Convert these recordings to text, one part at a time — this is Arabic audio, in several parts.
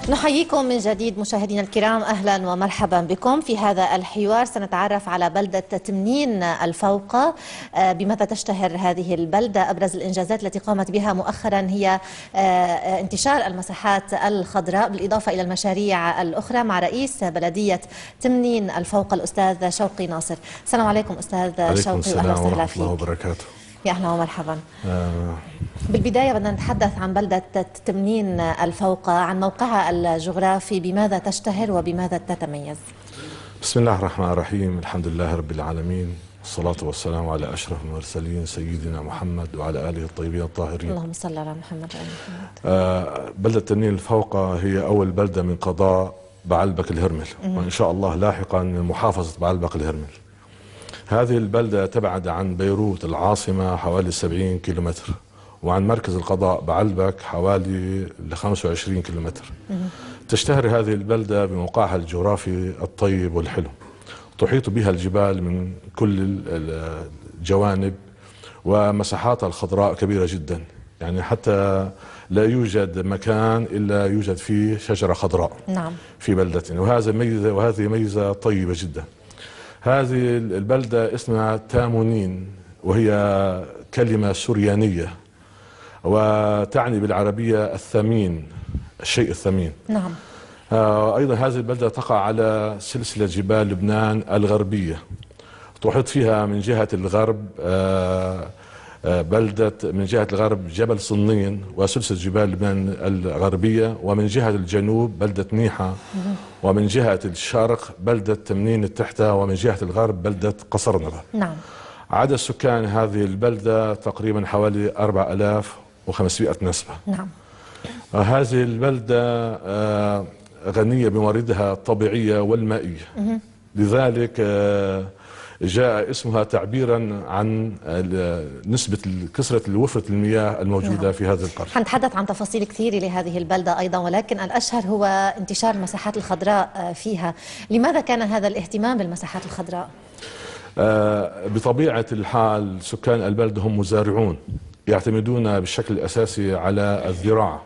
نحييكم من جديد مشاهدينا الكرام، أهلا ومرحبا بكم في هذا الحوار. سنتعرف على بلدة تمنين الفوقة، بماذا تشتهر هذه البلدة. أبرز الإنجازات التي قامت بها مؤخرا هي انتشار المساحات الخضراء بالإضافة إلى المشاريع الأخرى، مع رئيس بلدية تمنين الفوقة الأستاذ شوقي ناصر. السلام عليكم أستاذ شوقي، وأهلا وسهلا فيك. الله وبركاته. يا أهلا ومرحبا. بالبداية بدنا نتحدث عن بلدة تمنين الفوقة، عن موقعها الجغرافي، بماذا تشتهر وبماذا تتميز؟ بسم الله الرحمن الرحيم، الحمد لله رب العالمين، والصلاة والسلام على أشرف المرسلين سيدنا محمد وعلى آله الطيبين الطاهرين. اللهم صل على محمد وعلى محمد. بلدة تمنين الفوقة هي أول بلدة من قضاء بعلبك الهرمل، وإن شاء الله لاحقا من محافظة بعلبك الهرمل. هذه البلدة تبعد عن بيروت العاصمة حوالي 70 كيلومتر، وعن مركز القضاء بعلبك حوالي 25 كيلومتر. تشتهر هذه البلدة بموقعها الجغرافي الطيب والحلو، تحيط بها الجبال من كل الجوانب، ومساحاتها الخضراء كبيرة جدا، يعني حتى لا يوجد مكان إلا يوجد فيه شجرة خضراء. نعم. في بلدتنا، وهذه ميزة طيبة جدا. هذه البلدة اسمها تامونين، وهي كلمة سريانية وتعني بالعربية الثمين، الشيء الثمين. نعم. أيضا هذه البلدة تقع على سلسلة جبال لبنان الغربية، تحيط فيها من جهة الغرب من جهة الغرب جبل صنين وسلسلة جبال لبنان الغربية، ومن جهة الجنوب بلدة نيحة، ومن جهة الشرق بلدة تمنين التحتة، ومن جهة الغرب بلدة قصرنبة. نعم. عدد سكان هذه البلدة تقريبا حوالي 4500 نسمة. نعم. هذه البلدة غنية بمواردها الطبيعية والمائية، لذلك جاء اسمها تعبيرا عن نسبة كثرة وفرة المياه الموجودة. نعم. في هذا القرن. حنتحدث عن تفاصيل كثيرة لهذه البلدة أيضا، ولكن الأشهر هو انتشار المساحات الخضراء فيها. لماذا كان هذا الاهتمام بالمساحات الخضراء؟ بطبيعة الحال سكان البلدة هم مزارعون، يعتمدون بشكل الأساسي على الزراعة،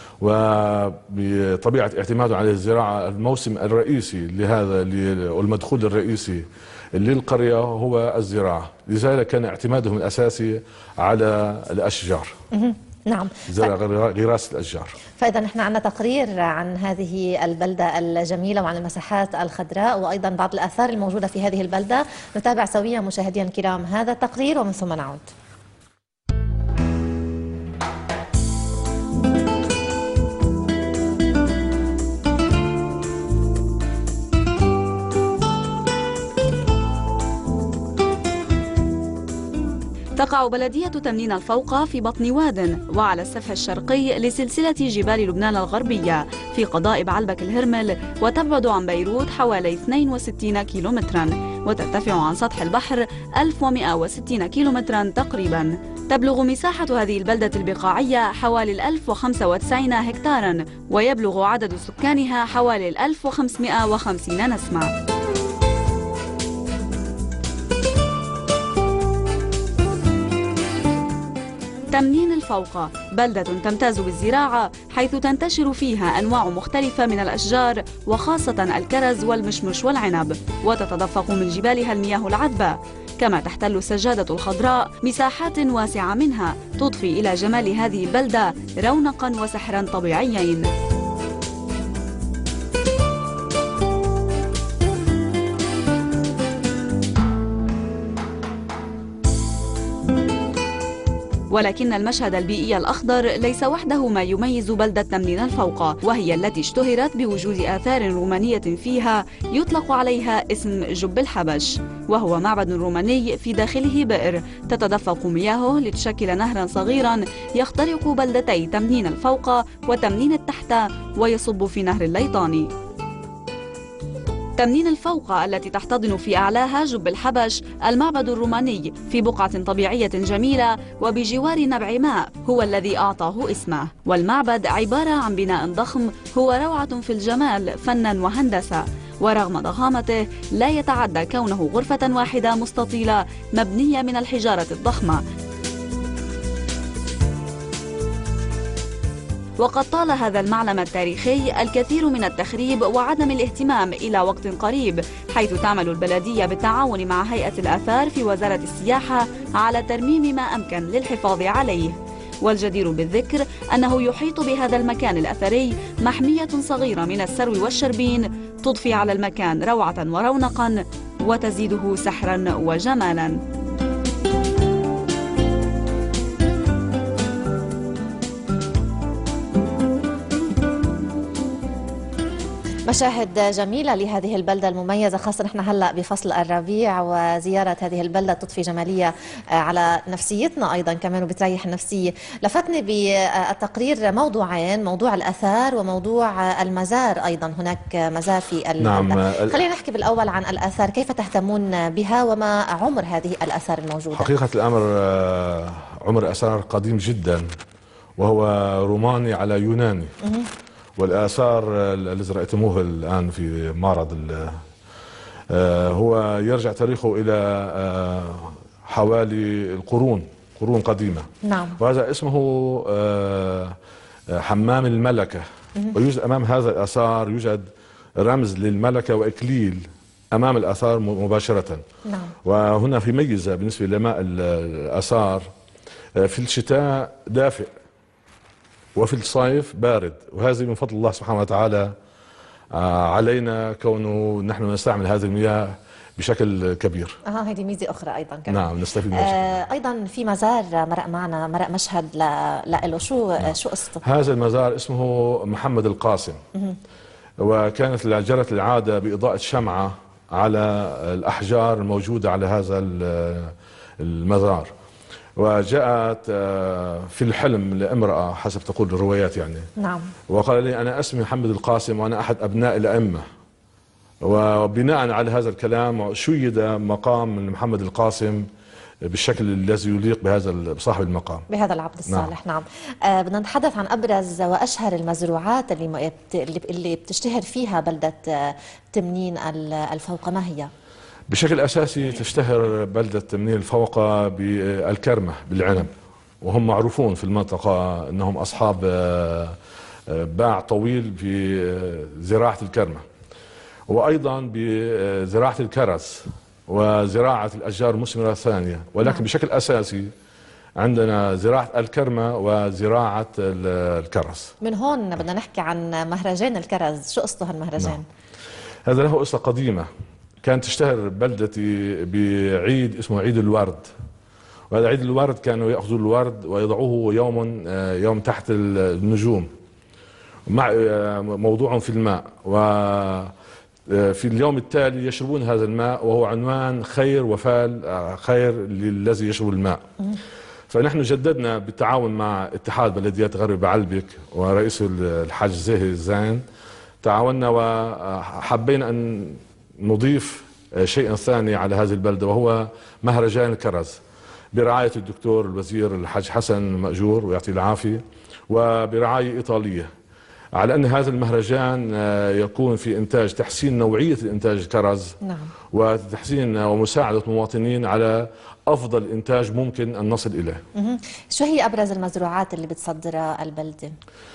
وبطبيعة اعتمادهم على الزراعة الموسم الرئيسي لهذا والمدخول الرئيسي للقرية هو الزراعة، لذلك كان اعتمادهم الأساسي على الأشجار. نعم. زرع غراس الأشجار. فإذا نحن عندنا تقرير عن هذه البلدة الجميلة وعن المساحات الخضراء وأيضا بعض الآثار الموجودة في هذه البلدة. نتابع سويا مشاهدينا الكرام هذا التقرير ومن ثم نعود. تقع بلدية تمنين الفوقة في بطن واد وعلى السفح الشرقي لسلسلة جبال لبنان الغربية في قضاء بعلبك الهرمل، وتبعد عن بيروت حوالي 62 كيلومترا، وترتفع عن سطح البحر 1160 كيلومترا تقريبا. تبلغ مساحة هذه البلدة البقاعية حوالي 1095 هكتارا، ويبلغ عدد سكانها حوالي 1550 نسمة. تمنين الفوقة بلدة تمتاز بالزراعة، حيث تنتشر فيها أنواع مختلفة من الأشجار، وخاصة الكرز والمشمش والعنب، وتتدفق من جبالها المياه العذبة، كما تحتل السجادة الخضراء مساحات واسعة منها، تضفي إلى جمال هذه البلدة رونقا وسحرا طبيعيين. ولكن المشهد البيئي الأخضر ليس وحده ما يميز بلدة تمنين الفوقة، وهي التي اشتهرت بوجود آثار رومانية فيها يطلق عليها اسم جب الحبش، وهو معبد روماني في داخله بئر تتدفق مياهه لتشكل نهرا صغيرا يخترق بلدتي تمنين الفوقة وتمنين التحتة ويصب في نهر الليطاني. تمنين الفوقة التي تحتضن في أعلاها جب الحبش المعبد الروماني في بقعة طبيعية جميلة وبجوار نبع ماء هو الذي أعطاه اسمه. والمعبد عبارة عن بناء ضخم هو روعة في الجمال فنا وهندسة، ورغم ضخامته لا يتعدى كونه غرفة واحدة مستطيلة مبنية من الحجارة الضخمة، وقد طال هذا المعلم التاريخي الكثير من التخريب وعدم الاهتمام إلى وقت قريب، حيث تعمل البلدية بالتعاون مع هيئة الآثار في وزارة السياحة على ترميم ما أمكن للحفاظ عليه. والجدير بالذكر أنه يحيط بهذا المكان الأثري محمية صغيرة من السرو والشربين تضفي على المكان روعة ورونقا وتزيده سحرا وجمالا. مشاهد جميلة لهذه البلدة المميزة، خاصة نحن هلأ بفصل الربيع، وزيارة هذه البلدة تضفي جمالية على نفسيتنا أيضا كمان وبتريح النفسية. لفتني بالتقرير موضوعين، موضوع الآثار وموضوع المزار، أيضا هناك مزار في البلدة. نعم. خلينا نحكي بالأول عن الآثار، كيف تهتمون بها وما عمر هذه الآثار الموجودة؟ حقيقة الأمر عمر آثار قديم جدا، وهو روماني على يوناني. والآثار الذي رأيتموه الآن في معرض هو يرجع تاريخه إلى حوالي قرون قديمة. نعم. وهذا اسمه حمام الملكة. ويوجد أمام هذا الآثار يوجد رمز للملكة وإكليل أمام الآثار مباشرة. نعم. وهنا في ميزة بالنسبة لماء الآثار، في الشتاء دافئ وفي الصيف بارد، وهذا من فضل الله سبحانه وتعالى علينا، كونه نحن نستعمل هذه المياه بشكل كبير. هذه ميزة أخرى أيضا كمان. نعم، نستفيد منها. أيضا في مزار مرق معنا، مرق مشهد له، شو قصته؟ هذا المزار اسمه محمد القاسم. وكانت جرت العادة بإضاءة شمعة على الأحجار الموجودة على هذا المزار. وجاءت في الحلم لامرأة حسب تقول الروايات يعني. نعم. وقال لي أنا اسمي محمد القاسم وأنا أحد أبناء الأئمة. وبناء على هذا الكلام شيد مقام محمد القاسم بالشكل الذي يليق بصاحب المقام، بهذا العبد الصالح. نعم. بدنا نتحدث عن أبرز وأشهر المزروعات اللي بتشتهر فيها بلدة تمنين الفوقة، ما هي؟ بشكل أساسي تشتهر بلدة تمنين الفوقة بالكرمة، بالعنب، وهم معروفون في المنطقة أنهم أصحاب باع طويل في زراعة الكرمة، وأيضا بزراعة الكرز وزراعة الأشجار المثمرة الثانية. ولكن بشكل أساسي عندنا زراعة الكرمة وزراعة الكرز. من هون بدنا نحكي عن مهرجان الكرز، شو قصته هالمهرجان؟ نعم. هذا له قصة قديمة. كانت تشتهر بلدتي بعيد اسمه عيد الورد، وهذا عيد الورد كانوا يأخذوا الورد ويضعوه يوم تحت النجوم مع موضوع في الماء، وفي اليوم التالي يشربون هذا الماء، وهو عنوان خير وفال، خير للذي يشرب الماء. فنحن جددنا بالتعاون مع اتحاد بلديات غرب بعلبك ورئيس الحاج زاهي الزين، تعاوننا وحبينا أن نضيف شيئا ثاني على هذه البلدة، وهو مهرجان الكرز برعاية الدكتور الوزير الحاج حسن مأجور ويعطيه العافية، وبرعاية إيطالية، على أن هذا المهرجان يكون في إنتاج تحسين نوعية الإنتاج الكرز. نعم. وتحسين ومساعدة المواطنين على أفضل إنتاج ممكن أن نصل إليه. شو هي أبرز المزروعات اللي بتصدرها البلدة؟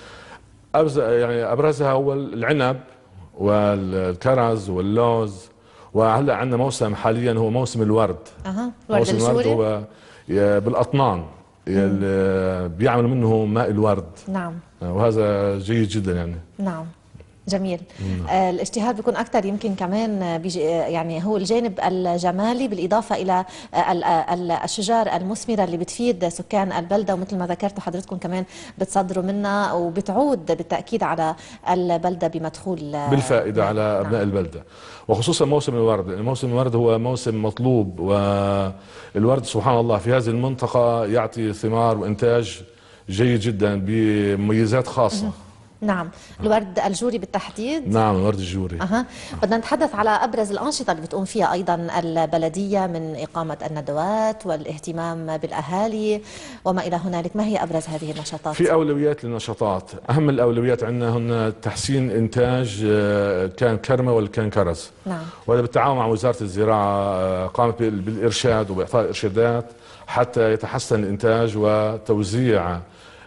أبرزها هو العنب والكرز واللوز، وهلا عندنا موسم حاليا هو موسم الورد. موسم الورد هو بالاطنان بيعملوا منه ماء الورد. نعم. وهذا جيد جدا يعني. نعم، جميل. الاشتهار بيكون اكثر يمكن كمان يعني هو الجانب الجمالي، بالاضافه الى الشجار المثمره اللي بتفيد سكان البلده، ومثل ما ذكرتوا حضرتكم كمان بتصدروا منها، وبتعود بالتاكيد على البلده بمدخول بالفائده على ابناء البلده، وخصوصا موسم الورد، لان موسم الورد هو موسم مطلوب، والورد سبحان الله في هذه المنطقه يعطي ثمار وانتاج جيد جدا بمميزات خاصه. نعم. الورد الجوري بالتحديد؟ نعم، الورد الجوري. بدنا نتحدث على أبرز الأنشطة اللي بتقوم فيها أيضا البلدية من إقامة الندوات والاهتمام بالأهالي وما إلى هنالك. ما هي أبرز هذه النشاطات؟ في أولويات للنشاطات. أهم الأولويات عندنا هن تحسين إنتاج كان كرمة ولا كان كرز. نعم. وهذا بالتعاون مع وزارة الزراعة، قامت بالإرشاد وبإعطاء إرشادات حتى يتحسن الإنتاج وتوزيع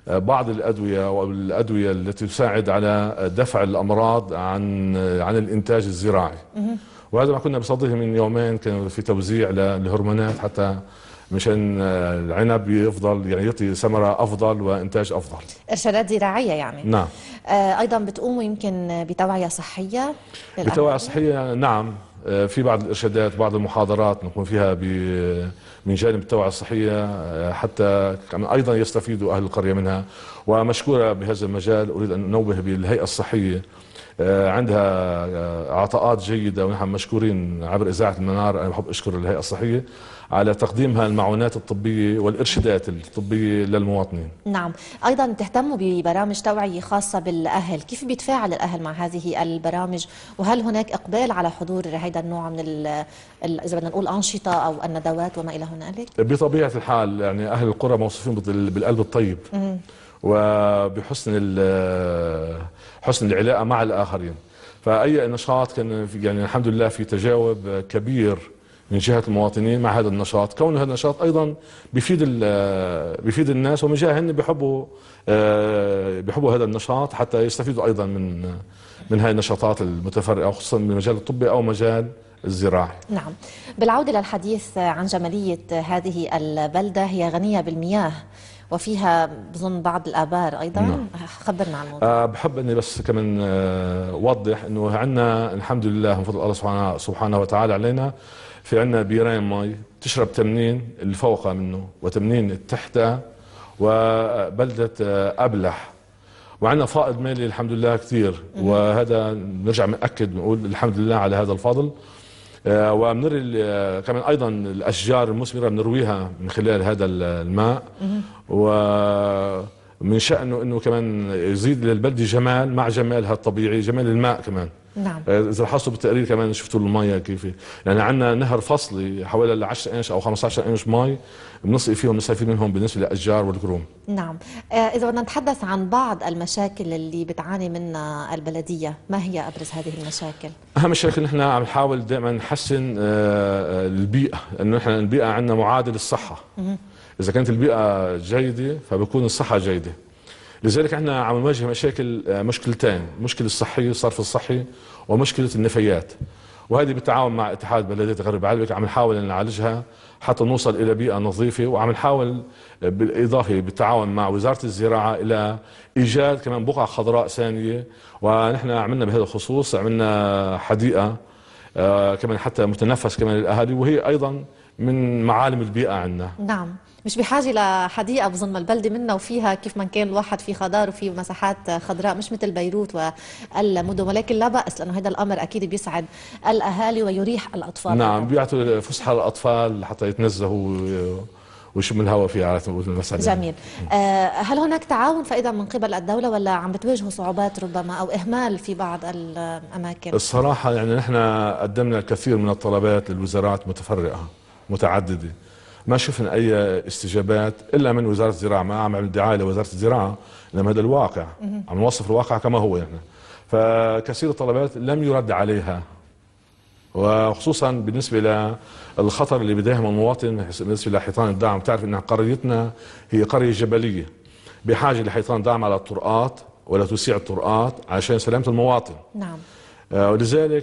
بعض الأدوية والأدوية التي تساعد على دفع الأمراض عن الإنتاج الزراعي. وهذا ما كنا بصدده من يومين، كان في توزيع للهرمونات حتى مشان العنب يفضل يعني يعطي ثمرة أفضل وإنتاج أفضل. إرشادات زراعية يعني. نعم. أيضا بتقوموا يمكن بتوعية صحية؟ بتوعية صحية نعم. في بعض الإرشادات، بعض المحاضرات نقوم فيها من جانب التوعية الصحية حتى أيضا يستفيدوا أهل القرية منها. ومشكورة بهذا المجال أريد أن أنوه بالهيئة الصحية، عندها عطاءات جيدة ونحن مشكورين عبر إذاعة المنار. أنا بحب أشكر الهيئة الصحية على تقديمها المعونات الطبية والإرشادات الطبية للمواطنين. نعم. أيضا تهتموا ببرامج توعية خاصة بالأهل، كيف بيتفاعل الأهل مع هذه البرامج؟ وهل هناك إقبال على حضور هذا النوع من إذا بدنا نقول أنشطة أو الندوات وما إلى هنالك؟ بطبيعة الحال يعني أهل القرى موصوفين بالقلب الطيب وبحسن حسن العلاقة مع الآخرين، فأي نشاط كان يعني الحمد لله في تجاوب كبير من جهة المواطنين مع هذا النشاط. كون هذا النشاط أيضا بيفيد الناس، ومن جهة هن بيحبوا هذا النشاط حتى يستفيدوا أيضا من هذه النشاطات المتفرعة، خصوصا من المجال الطبي أو مجال الزراعي. نعم. بالعودة للحديث عن جمالية هذه البلدة، هي غنية بالمياه وفيها بظن بعض الآبار أيضا. نعم. خبرنا عن الموضوع. بحب أني بس كمان أوضح أنه عندنا الحمد لله من فضل الله سبحانه وتعالى علينا، في عندنا بيرين مي تشرب تمنين اللي فوقها منه وتمنين تحتها وبلدة أبلح، وعندنا فائض مالي الحمد لله كثير. وهذا نرجع نأكد ونقول الحمد لله على هذا الفضل. وبنروي كمان ايضا الاشجار المثمره بنرويها من خلال هذا الماء، ومن شأنه انه كمان يزيد للبلده جمال مع جمالها الطبيعي، جمال الماء كمان. نعم. اذا لاحظتوا بالتقرير كمان شفتوا المياه كيف يعني عندنا نهر فصلي حوالي 10 انش او 15 انش مي بنسقي فيهم نستفيد منهم بالنسبه للاشجار والكروم. نعم. اذا بدنا نتحدث عن بعض المشاكل اللي بتعاني منها البلديه، ما هي ابرز هذه المشاكل؟ اهم مشاكل نحن عم نحاول دائما نحسن البيئه، لانه نحن البيئه عندنا معادل الصحه. اذا كانت البيئه جيده فبكون الصحه جيده. لذلك احنا عم نواجه مشكلتين، مشكلة الصحية الصرف الصحي ومشكلة النفايات، وهذه بالتعاون مع اتحاد بلدية غرب علبك عم نحاول نعالجها حتى نوصل الى بيئة نظيفة، وعم نحاول بالاضافة بالتعاون مع وزارة الزراعة الى ايجاد كمان بقعة خضراء ثانية. ونحن عملنا بهذا الخصوص عملنا حديقة كمان حتى متنفس كمان للاهالي، وهي ايضا من معالم البيئة عندنا. نعم. مش بحاجة لحديقة بظن البلدة منا وفيها كيف ما كان الواحد في خضار وفي مساحات خضراء، مش مثل بيروت والمدن، ولكن لا بأس لأنه هذا الأمر أكيد بيسعد الأهالي ويريح الأطفال. نعم. بيعطوا فسحة للأطفال حتى يتنزهوا ويشم الهواء فيها على المسألة. جميل. هل هناك تعاون فإذا من قبل الدولة ولا عم بتواجهوا صعوبات ربما أو إهمال في بعض الأماكن؟ الصراحة يعني نحن قدمنا الكثير من الطلبات للوزارات متفرقة متعددة، ما شفنا اي استجابات الا من وزاره الزراعه. ما عم نعمل دعايه لوزاره الزراعه، انما هذا الواقع عم نوصف الواقع كما هو يعني. فكثير الطلبات لم يرد عليها، وخصوصا بالنسبه للخطر اللي بيواجه المواطن بالنسبه لحيطان الدعم. بتعرف ان قريتنا هي قريه جبليه بحاجه لحيطان دعم على الطرقات ولا توسيع الطرقات عشان سلامه المواطن. نعم. ولذلك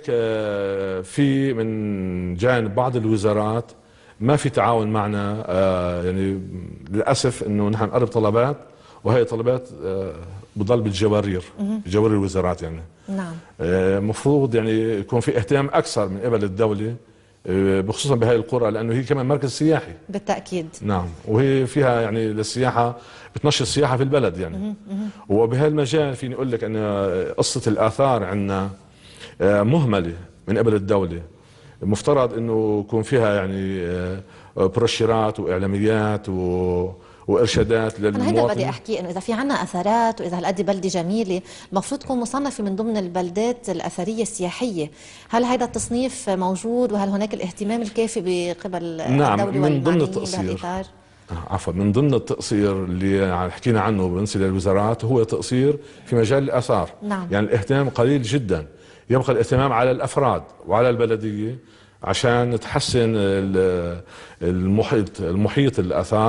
في من جانب بعض الوزارات ما في تعاون معنا. يعني للاسف انه نحن نقرب طلبات وهي طلبات بضل بالجوارير، جوارير الوزارات يعني. نعم. مفروض يعني يكون في اهتمام اكثر من قبل الدوله بخصوصا بهاي القرى، لانه هي كمان مركز سياحي. بالتاكيد. نعم. وهي فيها يعني للسياحه، بتنشط السياحه في البلد يعني. وبهالمجال فيني اقول لك ان قصه الاثار عندنا مهمله من قبل الدوله. مفترض انه يكون فيها يعني بروشيرات واعلاميات وارشادات للمواطن. انا هيدا بدي احكي انه اذا في عنا اثارات واذا هالقد بلده جميله المفروض تكون مصنفه من ضمن البلدات الاثريه السياحيه، هل هذا التصنيف موجود وهل هناك الاهتمام الكافي بقبل الدوله من ضمن التقصير؟ عفوا، من ضمن التقصير اللي حكينا عنه بالنسبه للوزارات هو تقصير في مجال الاثار. نعم. يعني الاهتمام قليل جدا، يبقى الاهتمام على الافراد وعلى البلديه عشان تحسن المحيط الاثار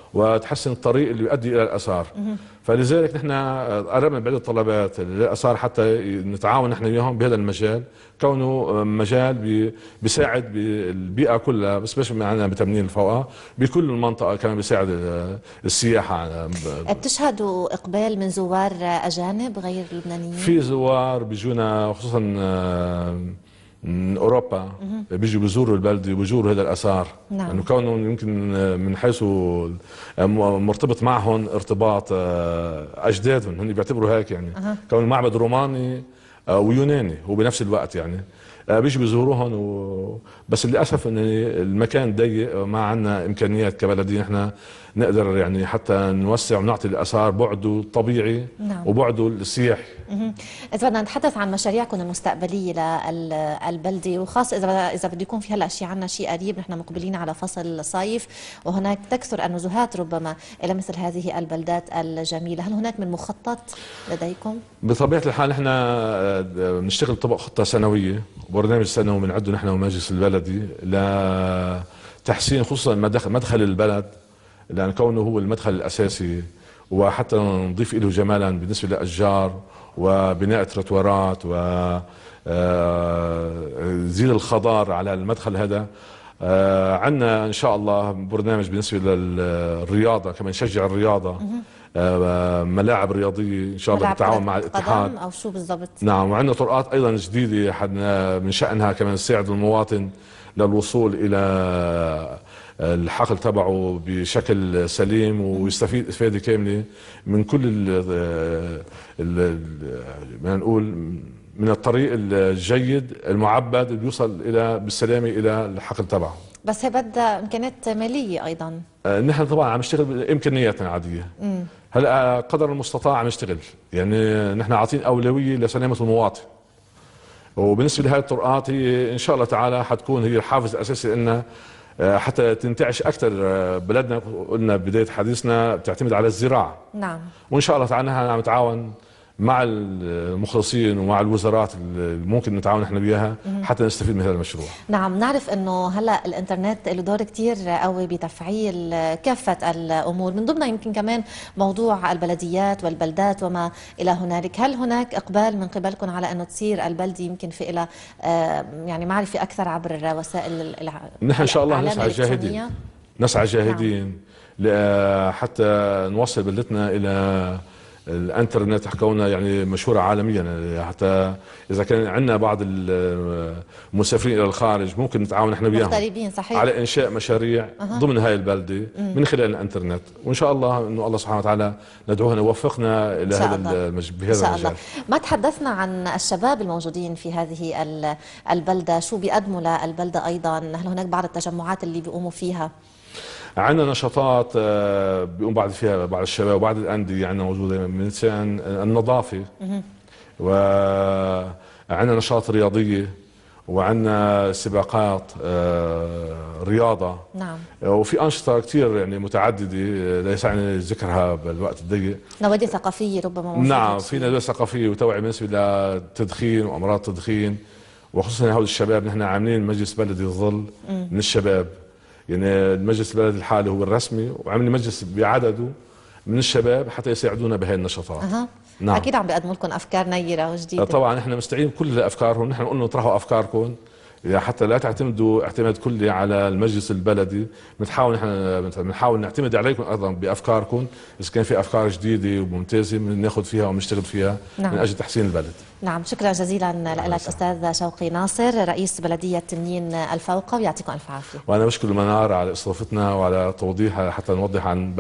وتحسن الطريق اللي يؤدي الى الاثار. فلذلك نحن قربنا بعدة طلبات للاثار حتى نتعاون نحن وياهم بهذا المجال، كونه مجال بيساعد بالبيئه كلها، بس مش معنا بتمنين الفوقه، بكل المنطقه كمان بيساعد السياحه. بتشهدوا اقبال من زوار اجانب غير لبنانيين؟ في زوار بيجونا خصوصا من اوروبا، بيجوا بيزوروا البلده وبيزوروا هذا الاثار، لانه يعني كونه يمكن من حيث مرتبط معهم ارتباط اجدادهم، هن بيعتبروا هيك يعني. كونه معبد روماني ويوناني هو بنفس الوقت يعني، بيجوا بيزوروهم بس للاسف ان المكان ضيق، ما عندنا امكانيات كبلديه نحن نقدر يعني حتى نوسع ونعطي الاثار بعده الطبيعي وبعده السياحي. اذا بدنا نتحدث عن مشاريعكم المستقبليه للبلده، وخاصه اذا بده يكون في هلا شيء عنا شيء قريب، نحن مقبلين على فصل الصيف وهناك تكثر النزهات ربما الى مثل هذه البلدات الجميله، هل هناك من مخطط لديكم؟ بطبيعه الحال نحن بنشتغل طبق خطه سنويه وبرنامج سنوي بنعده نحن والمجلس البلدي لتحسين خصوصا مدخل البلد، لأن كونه هو المدخل الأساسي، وحتى نضيف له جمالا بالنسبة للأشجار وبناء تروتوارات وزيل الخضار على المدخل هذا. عندنا إن شاء الله برنامج بالنسبة للرياضة، كمان نشجع الرياضة، ملاعب رياضية إن شاء الله بالتعاون مع الاتحاد أو شو بالضبط. نعم، وعندنا طرقات أيضا جديدة من شأنها كمان تساعد المواطن للوصول إلى الحقل تبعه بشكل سليم ويستفيد استفاده كامله من كل بدنا نقول من الطريق الجيد المعبد اللي بيوصل الى بالسلامه الى الحقل تبعه. بس هي بدها امكانيات ماليه ايضا. نحن طبعا عم نشتغل بامكانياتنا العاديه. هلا قدر المستطاع عم نشتغل، يعني نحن عاطين اولويه لسلامه المواطن. وبالنسبه لهذه الطرقات هي ان شاء الله تعالى حتكون هي الحافز الاساسي لنا حتى تنتعش اكثر بلدنا. قلنا بدايه حديثنا بتعتمد على الزراعه. نعم. وان شاء الله تعالى عم نتعاون مع المخلصين ومع الوزارات اللي ممكن نتعاون احنا وياها حتى نستفيد من هذا المشروع. نعم، نعرف انه هلا الانترنت له دور كثير قوي بتفعيل كافه الامور، من ضمنها يمكن كمان موضوع البلديات والبلدات وما الى هنالك. هل هناك اقبال من قبلكم على انه تصير البلده يمكن في الى يعني معرفه اكثر عبر وسائل نحن ان شاء الله نسعى جاهدين حتى نوصل بلدتنا الى الانترنت، كونها يعني مشهوره عالميا، حتى اذا كان عندنا بعض المسافرين الى الخارج ممكن نتعاون نحن وياهم مغتربين صحيح على انشاء مشاريع ضمن هاي البلده من خلال الانترنت، وان شاء الله انه الله سبحانه وتعالى ندعوه ان يوفقنا الى هذا بهذا المجال. ما تحدثنا عن الشباب الموجودين في هذه البلده، شو بيقدموا للبلده ايضا؟ هل هناك بعض التجمعات اللي بيقوموا فيها؟ عندنا نشاطات بيقوم فيها بعض الشباب وبعض الأندية عندنا موجودة من شأن النظافة، وعندنا نشاط رياضية، وعندنا سباقات رياضة. نعم. وفي أنشطة كثير يعني متعددة لا يسعني ذكرها بالوقت الضيق. نوادي ثقافية ربما موجودة. نعم، في نوادي ثقافية وتوعية بالنسبة للتدخين وأمراض التدخين، وخصوصا هؤلاء الشباب. نحن عاملين مجلس بلدي الظل من الشباب، يعني المجلس البلدي الحالي هو الرسمي، وعاملين مجلس بعدده من الشباب حتى يساعدونا بهي النشاطات. نعم. اكيد عم بيقدموا لكم افكار نيره وجديده. طبعا نحن مستعين كل افكارهم، نحن قلنا اطرحوا افكاركم حتى لا تعتمدوا اعتماد كلي على المجلس البلدي، بنحاول نعتمد عليكم ايضا بافكاركم، اذا كان في افكار جديده وممتازه بناخذ فيها ونشتغل فيها. نعم. من اجل تحسين البلد. نعم، شكرا جزيلا لك استاذ شوقي ناصر رئيس بلديه تمنين الفوقه، ويعطيكم الف عافيه. وانا بشكر المنار على استضافتنا وعلى توضيحها حتى نوضح عن